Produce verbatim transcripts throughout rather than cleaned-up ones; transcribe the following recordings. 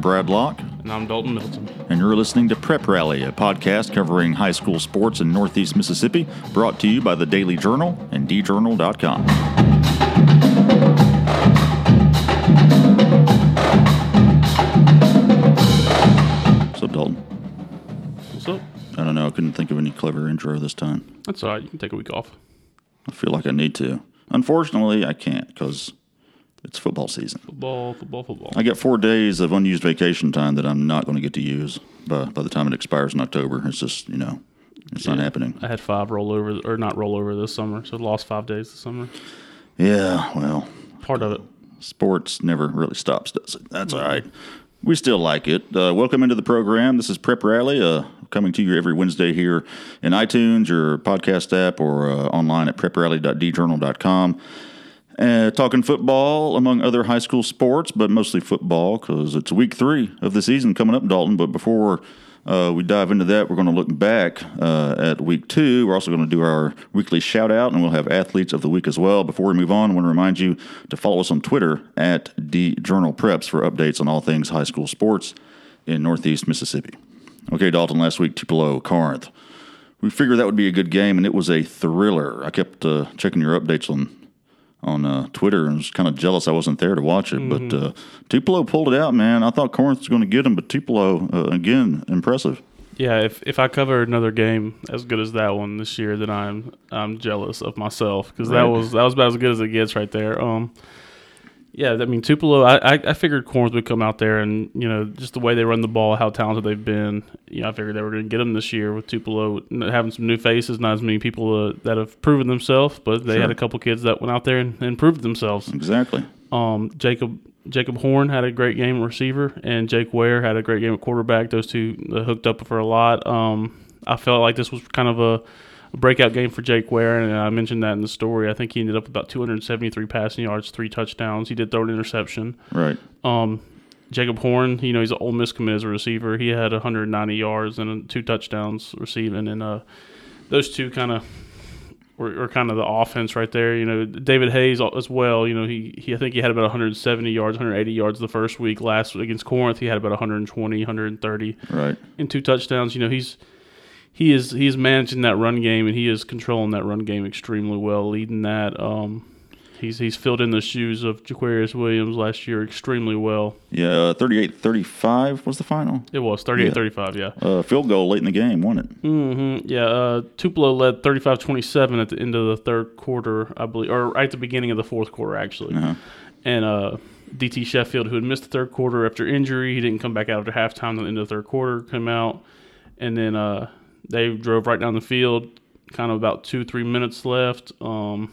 Brad Locke. And I'm Dalton Milton. And you're listening to Prep Rally, a podcast covering high school sports in Northeast Mississippi, brought to you by the Daily Journal and d journal dot com. What's up, Dalton? What's up? I don't know. I couldn't think of any clever intro this time. That's all right. You can take a week off. I feel like I need to. Unfortunately, I can't because it's football season. Football, football, football. I get four days of unused vacation time that I'm not going to get to use by, by the time it expires in October. It's just, you know, it's yeah, not happening. I had five rollover, or not rollover this summer, so I lost five days this summer. Yeah, well. Part of it. Sports never really stops, does it? That's all right. We still like it. Uh, welcome into the program. This is Prep Rally, uh, coming to you every Wednesday here in iTunes, your podcast app, or uh, online at prep rally dot d journal dot com. Uh, talking football, among other high school sports, but mostly football because it's week three of the season coming up, Dalton. But before uh, we dive into that, we're going to look back uh, at week two. We're also going to do our weekly shout-out, and we'll have athletes of the week as well. Before we move on, I want to remind you to follow us on Twitter at DJournalPreps for updates on all things high school sports in Northeast Mississippi. Okay, Dalton, last week, Tupelo, Corinth. We figured that would be a good game, and it was a thriller. I kept uh, checking your updates on on uh, Twitter, and was kind of jealous I wasn't there to watch it. Mm-hmm. But uh, Tupelo pulled it out, man. I thought Corinth was going to get him, but Tupelo, uh, again, impressive. Yeah, if if I cover another game as good as that one this year, then I'm I'm jealous of myself because right. that was that was about as good as it gets right there. Um, yeah, I mean Tupelo. I, I I figured Corinth would come out there and you know just the way they run the ball, how talented they've been. You know, I figured they were going to get them this year with Tupelo having some new faces, not as many people uh, that have proven themselves, but they sure. had a couple kids that went out there and, and proved themselves. Exactly. Um, Jacob Jacob Horn had a great game at receiver, and Jake Ware had a great game at quarterback. Those two uh, hooked up for a lot. Um, I felt like this was kind of a A breakout game for Jake Ware, and I mentioned that in the story. I think he ended up with about two hundred seventy-three passing yards, three touchdowns. He did throw an interception. Right. Um, Jacob Horn, you know, he's an Ole Miss commit as a receiver. He had one hundred ninety yards and two touchdowns receiving, and uh, those two kind of were, were kind of the offense right there. You know, David Hayes as well. You know, he, he I think he had about one hundred seventy yards, one hundred eighty yards the first week. Last against Corinth, he had about one hundred twenty, one hundred thirty, right, and two touchdowns. You know, he's He is he is managing that run game, and he is controlling that run game extremely well, leading that. Um, he's he's filled in the shoes of Jaquarius Williams last year extremely well. Yeah, uh, thirty-eight thirty-five was the final? It was, thirty-eight thirty-five, yeah. yeah. Uh, field goal late in the game, won it. Mm-hmm, yeah, uh, Tupelo led thirty-five twenty-seven at the end of the third quarter, I believe, or right at the beginning of the fourth quarter, actually. Uh-huh. And uh, D T Sheffield, who had missed the third quarter after injury, he didn't come back out after halftime. At the end of the third quarter, came out, and then uh, – they drove right down the field, kind of about two, three minutes left. Um,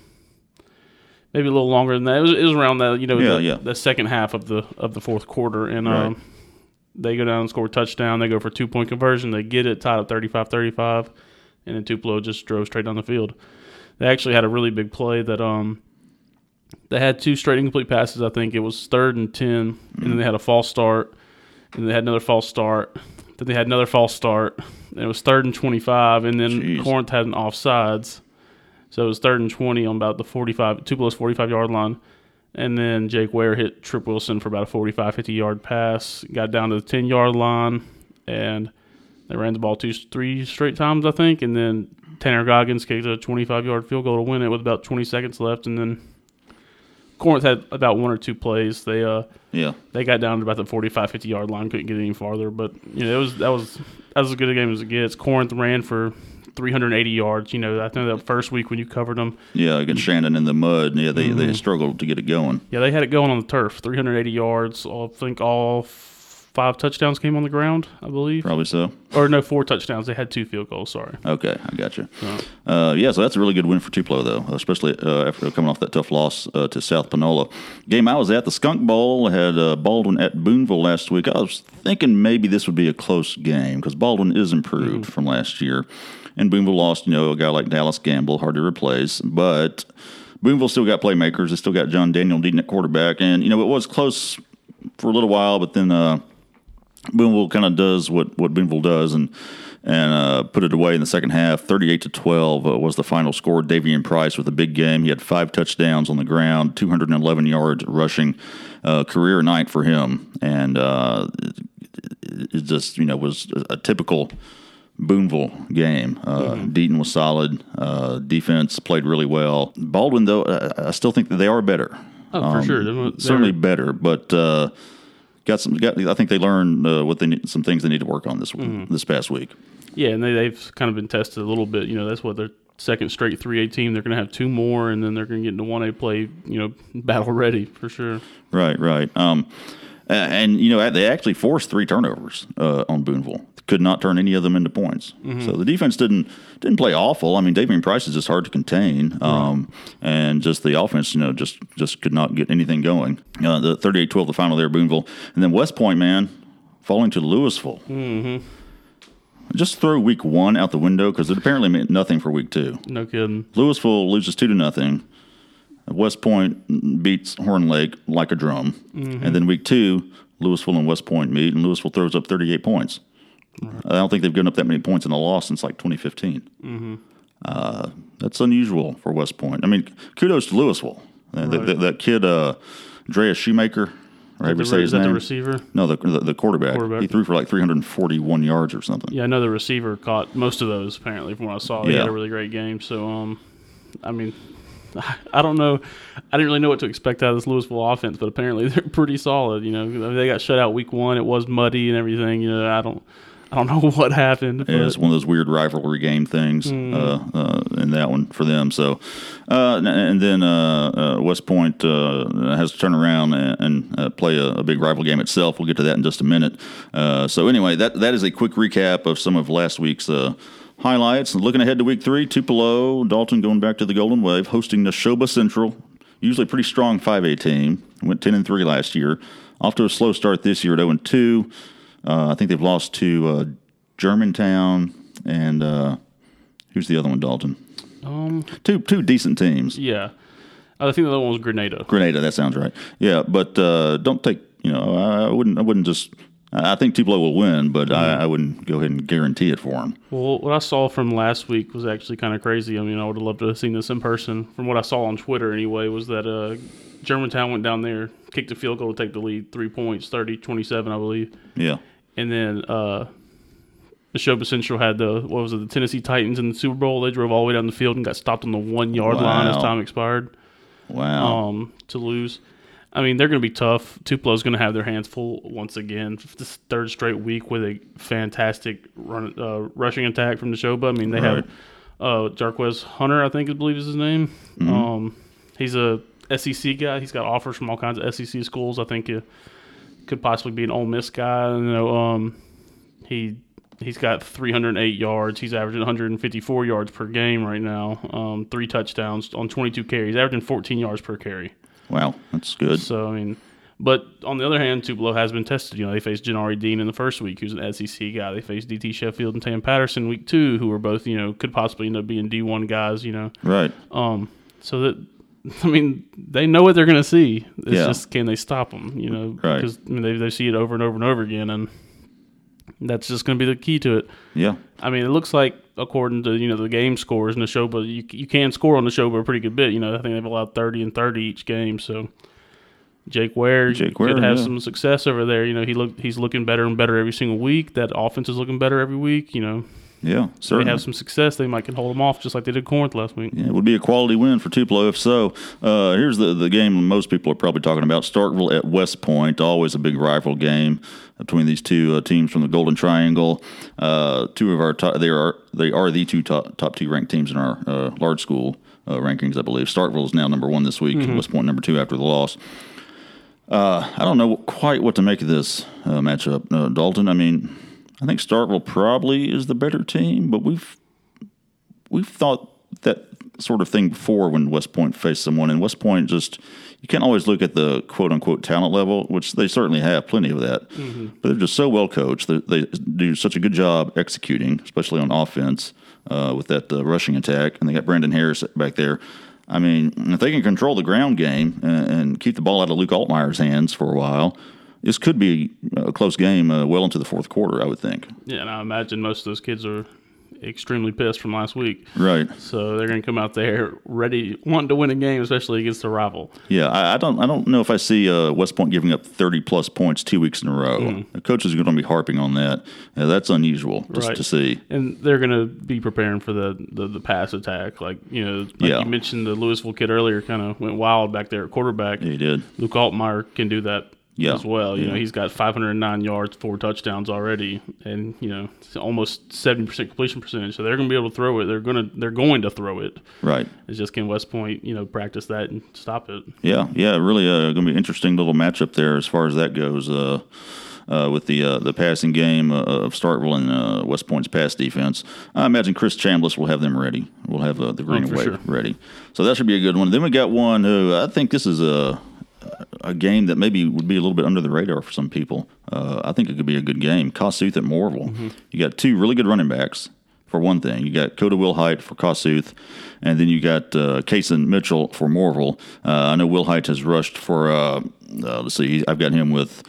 maybe a little longer than that. It was, it was around that, you know, yeah, the, yeah. the second half of the of the fourth quarter. And right. um, they go down and score a touchdown. They go for a two-point conversion. They get it, tied up thirty-five thirty-five, and then Tupelo just drove straight down the field. They actually had a really big play that um, they had two straight incomplete passes, I think. It was third and ten, mm-hmm. and then they had a false start, and they had another false start. Then they had another false start. And it was third and twenty-five, and then Jeez. Corinth had an offsides. So it was third and twenty on about the forty-five, Tupelo's forty-five-yard line. And then Jake Ware hit Trip Wilson for about a forty-five, fifty-yard pass, got down to the ten-yard line, and they ran the ball two, three straight times, I think. And then Tanner Goggins kicked a twenty-five-yard field goal to win it with about twenty seconds left. And then Corinth had about one or two plays. They uh yeah they got down to about the forty-five, fifty-yard line, couldn't get any farther. But you know it was that was that was as good a game as it gets. Corinth ran for three hundred eighty yards. You know I think that first week when you covered them, yeah, against Shannon in the mud. Yeah, they mm-hmm. they struggled to get it going. Yeah, they had it going on the turf. three hundred eighty yards. I think all five touchdowns came on the ground, I believe. Probably so. Or no, four touchdowns. They had two field goals. Sorry. Okay, I got you. So, uh, yeah, so that's a really good win for Tupelo, though, especially uh, after coming off that tough loss uh, to South Panola. Game I was at, the Skunk Bowl, had uh, Baldwin at Boonville last week. I was thinking maybe this would be a close game because Baldwin is improved mm-hmm. from last year. And Boonville lost, you know, a guy like Dallas Gamble, hard to replace. But Boonville still got playmakers. They still got John Daniel Deaton at quarterback. And, you know, it was close for a little while, but then uh, Boonville kind of does what, what Boonville does and and uh, put it away in the second half. thirty-eight to twelve uh, was the final score. Davian Price with a big game. He had five touchdowns on the ground, two hundred eleven yards rushing, uh, career night for him. And uh, it, it just, you know, was a typical Boonville game. Uh, mm-hmm. Deaton was solid. Uh, defense played really well. Baldwin, though, uh, I still think that they are better. Oh, um, for sure. They're, certainly better, but uh, got some. Got, I think they learned uh, what they need, some things they need to work on this mm-hmm. this past week. Yeah, and they, they've kind of been tested a little bit. You know, that's what their second straight three A team. They're going to have two more, and then they're going to get into one A play. You know, battle ready for sure. Right, right. Um, and you know, they actually forced three turnovers uh, on Boonville. Could not turn any of them into points. Mm-hmm. So the defense didn't didn't play awful. I mean, Davian Price is just hard to contain, um, right. and just the offense, you know, just just could not get anything going. Uh, the thirty-eight twelve, the final there, Boonville, and then West Point, man, falling to Louisville. Mm-hmm. Just throw week one out the window because it apparently meant nothing for week two. No kidding. Louisville loses two to nothing. West Point beats Horn Lake like a drum, mm-hmm. and then week two, Louisville and West Point meet, and Louisville throws up thirty-eight points. Right. I don't think they've given up that many points in a loss since like twenty fifteen. Mm-hmm. Uh, that's unusual for West Point. I mean, kudos to Louisville. Right. That, that, that kid, uh, Andreas Shoemaker. Right, is that, the, is that the receiver? No, the the, the quarterback. quarterback. He threw for like three hundred forty-one yards or something. Yeah, I know the receiver caught most of those, apparently, from what I saw. He yeah. had a really great game. So, um, I mean, I don't know. I didn't really know what to expect out of this Louisville offense, but apparently they're pretty solid. You know, I mean, they got shut out week one. It was muddy and everything. You know, I don't I don't know what happened. Yeah, it's one of those weird rivalry game things mm. uh, uh, in that one for them. So, uh, and then uh, uh, West Point uh, has to turn around and, and uh, play a, a big rival game itself. We'll get to that in just a minute. Uh, so anyway, that that is a quick recap of some of last week's uh, highlights. Looking ahead to week three, Tupelo, Dalton going back to the Golden Wave, hosting Neshoba Central. Usually a pretty strong five A team. Went ten and three last year. Off to a slow start this year at oh and two. Uh, I think they've lost to uh, Germantown and uh, who's the other one, Dalton? Um, two two decent teams. Yeah. I think the other one was Grenada. Grenada, that sounds right. Yeah, but uh, don't take, you know, I, I wouldn't I wouldn't just, I think Tupelo will win, but mm-hmm. I, I wouldn't go ahead and guarantee it for them. Well, what I saw from last week was actually kind of crazy. I mean, I would have loved to have seen this in person. From what I saw on Twitter anyway, was that uh, Germantown went down there, kicked a field goal to take the lead, three points, thirty twenty-seven, I believe. Yeah. And then uh, Neshoba Central had the, what was it, the Tennessee Titans in the Super Bowl. They drove all the way down the field and got stopped on the one-yard wow. line as time expired. Wow. Um, to lose. I mean, they're going to be tough. Tupelo's going to have their hands full once again. This third straight week with a fantastic run, uh, rushing attack from Neshoba. I mean, they right. have uh, Jarquez Hunter, I think I believe is his name. Mm-hmm. Um, he's a S E C guy. He's got offers from all kinds of S E C schools. I think he could possibly be an Ole Miss guy. You know, um, he he's got three hundred eight yards. He's averaging one hundred fifty-four yards per game right now. Um, three touchdowns on twenty-two carries, averaging fourteen yards per carry. Wow, that's good. So, I mean, but on the other hand, Tupelo has been tested. You know, they faced Janari Dean in the first week, who's an S E C guy. They faced D T Sheffield and Tam Patterson week two, who were both, you know, could possibly end up being D one guys, you know. Right. Um. So that, I mean, they know what they're going to see. It's yeah. just, can they stop them, you know? Right. Because, I mean, they, they see it over and over and over again, and that's just going to be the key to it. Yeah. I mean, it looks like, according to, you know, the game scores, Neshoba, you you can score on Neshoba a pretty good bit. You know, I think they've allowed thirty and thirty each game. So Jake Ware Jake could Ware, have yeah. some success over there. You know, he look he's looking better and better every single week. That offense is looking better every week. You know, yeah, certainly. They have some success. They might can hold them off just like they did Corinth last week. Yeah, it would be a quality win for Tupelo if so. Uh, here's the the game most people are probably talking about: Starkville at West Point. Always a big rival game between these two uh, teams from the Golden Triangle. Uh, two of our top, they are they are the two top top two ranked teams in our uh, large school uh, rankings, I believe. Starkville is now number one this week. Mm-hmm. West Point number two after the loss. Uh, I don't know quite what to make of this uh, matchup, uh, Dalton. I mean, I think Starkville probably is the better team, but we've we've thought that sort of thing before when West Point faced someone, and West Point just, you can't always look at the quote-unquote talent level, which they certainly have plenty of that, mm-hmm. but they're just so well coached. They, they do such a good job executing, especially on offense uh, with that uh, rushing attack, and they got Brandon Harris back there. I mean, if they can control the ground game and, and keep the ball out of Luke Altmaier's hands for a while, this could be a close game uh, well into the fourth quarter, I would think. Yeah, and I imagine most of those kids are extremely pissed from last week. Right. So they're going to come out there ready, wanting to win a game, especially against a rival. Yeah, I, I don't I don't know if I see uh, West Point giving up thirty-plus points two weeks in a row. Mm. The coaches are going to be harping on that. Yeah, that's unusual just right. to see. And they're going to be preparing for the, the, the pass attack. Like, you know, like yeah. you mentioned, the Louisville kid earlier kind of went wild back there at quarterback. Yeah, he did. Luke Altmaier can do that. Yeah. As well, you yeah. know, he's got five hundred nine yards, four touchdowns already, and you know, almost seventy percent completion percentage. So they're going to be able to throw it. They're going to they're going to throw it. Right. It's just can West Point, you know, practice that and stop it. Yeah, yeah, really, uh, going to be an interesting little matchup there as far as that goes. Uh, uh, with the uh, the passing game uh, of Starkville and uh, West Point's pass defense, I imagine Chris Chambliss will have them ready. We'll have uh, the green and oh, white sure. ready. So that should be a good one. Then we got one who I think this is a. a game that maybe would be a little bit under the radar for some people. Uh, I think it could be a good game. Kossuth at Mooresville. Mm-hmm. You got two really good running backs, for one thing. You got Coda Wilhite for Kossuth, and then you got uh, Kason Mitchell for Mooresville. Uh, I know Wilhite has rushed for, uh, uh, let's see, I've got him with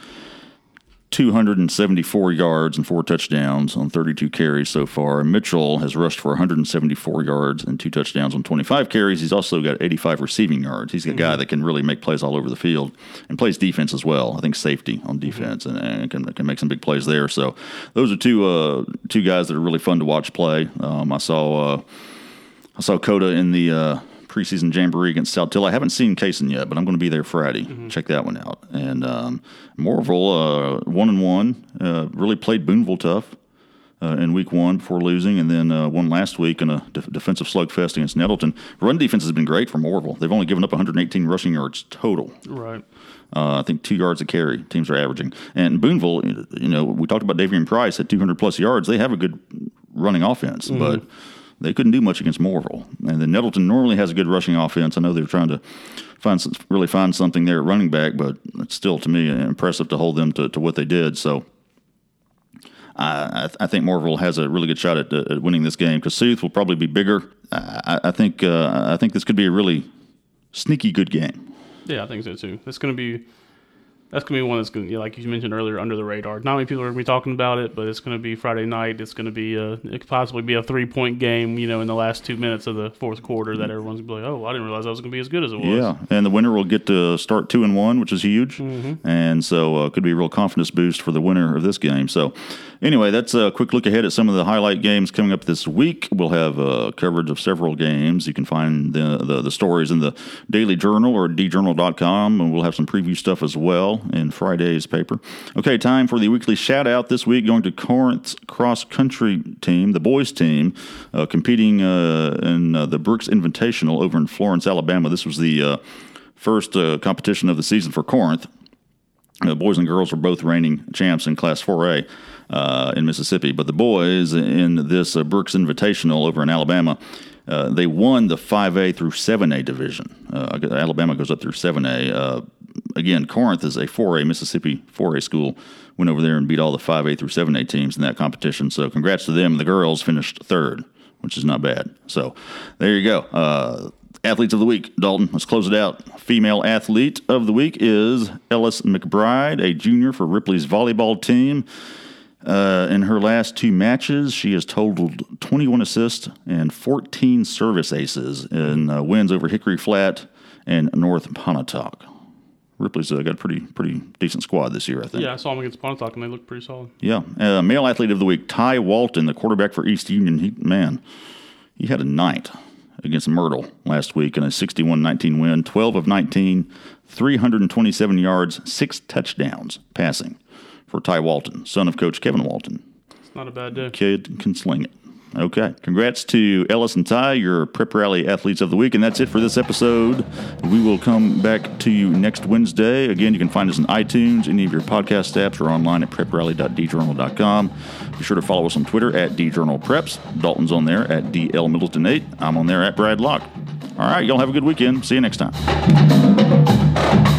two hundred seventy-four yards and four touchdowns on thirty-two carries so far. And Mitchell has rushed for one hundred seventy-four yards and two touchdowns on twenty-five carries. He's also got eighty-five receiving yards. He's a mm-hmm. guy that can really make plays all over the field and plays defense as well. I think safety on defense mm-hmm. and, and can, can make some big plays there. So those are two uh, two guys that are really fun to watch play. Um, I saw uh, I saw Coda in the uh, preseason jamboree against South Till. I haven't seen Kason yet, but I'm going to be there Friday. Mm-hmm. Check that one out. And um, Mooresville, uh, one and one, uh, really played Boonville tough uh, in week one before losing, and then uh, won last week in a de- defensive slugfest against Nettleton. Run defense has been great for Mooresville. They've only given up one hundred eighteen rushing yards total. Right. Uh, I think two yards a carry teams are averaging. And Boonville, you know, we talked about Davian Price at two hundred plus yards. They have a good running offense, mm-hmm. but they couldn't do much against Mooresville. And then Nettleton normally has a good rushing offense. I know they're trying to find some, really find something there at running back, but it's still, to me, impressive to hold them to, to what they did. So I, I think Mooresville has a really good shot at, at winning this game. Kossuth will probably be bigger. I, I think uh, I think this could be a really sneaky good game. Yeah, I think so too. It's going to be that's going to be one that's going to, you know, like you mentioned earlier, under the radar. Not many people are going to be talking about it, but it's going to be Friday night. It's going to be a, it could possibly be a three-point game, you know, in the last two minutes of the fourth quarter that everyone's going to be like, oh, I didn't realize that was going to be as good as it was. Yeah, and the winner will get to start two and one, which is huge. Mm-hmm. And so uh, could be a real confidence boost for the winner of this game. So anyway, that's a quick look ahead at some of the highlight games coming up this week. We'll have uh, coverage of several games. You can find the, the, the stories in the Daily Journal or d journal dot com, and we'll have some preview stuff as well in Friday's paper. Okay, time for the weekly shout-out this week, going to Corinth's cross-country team, the boys team, uh, competing uh, in uh, the Brooks Invitational over in Florence, Alabama. This was the uh, first uh, competition of the season for Corinth. The boys and girls are both reigning champs in Class four A uh, in Mississippi, but the boys in this uh, Brooks Invitational over in Alabama, uh, they won the five A through seven A division. Uh, Alabama goes up through seven A. Uh, again, Corinth is a four A, Mississippi four A school, went over there and beat all the five A through seven A teams in that competition, so congrats to them. The girls finished third, which is not bad. So there you go. Uh, Athletes of the Week, Dalton, let's close it out. Female Athlete of the Week is Ellis McBride, a junior for Ripley's volleyball team. Uh, in her last two matches, she has totaled twenty-one assists and fourteen service aces in uh, wins over Hickory Flat and North Pontotoc. Ripley's uh, got a pretty pretty decent squad this year, I think. Yeah, I saw them against Pontotoc, and they looked pretty solid. Yeah. Uh, Male Athlete of the Week, Ty Walton, the quarterback for East Union. He, man, he had a night against Myrtle last week in a sixty-one nineteen win, twelve of nineteen, three hundred twenty-seven yards, six touchdowns passing for Ty Walton, son of Coach Kevin Walton. It's not a bad day. Kid can sling it. Okay. Congrats to Ellis and Ty, your Prep Rally Athletes of the Week. And that's it for this episode. We will come back to you next Wednesday. Again, you can find us on iTunes, any of your podcast apps, or online at prep rally dot d journal dot com. Be sure to follow us on Twitter at djournalpreps. Dalton's on there at d l middleton eight. I'm on there at Brad Locke. All right. Y'all have a good weekend. See you next time.